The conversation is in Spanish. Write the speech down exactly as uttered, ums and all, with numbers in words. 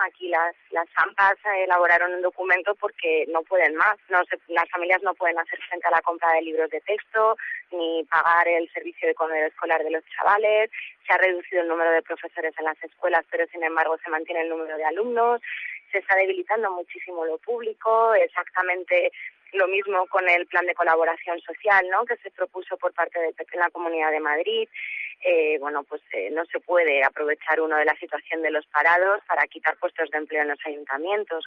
Aquí las las AMPAs elaboraron un documento porque no pueden más. No se, las familias no pueden hacer frente a la compra de libros de texto ni pagar el servicio de comedor escolar de los chavales. Se ha reducido el número de profesores en las escuelas, pero sin embargo se mantiene el número de alumnos. Se está debilitando muchísimo lo público, exactamente lo mismo con el plan de colaboración social, ¿no?, que se propuso por parte del P P en la Comunidad de Madrid. Eh, bueno, pues eh, no se puede aprovechar uno de la situación de los parados para quitar puestos de empleo en los ayuntamientos.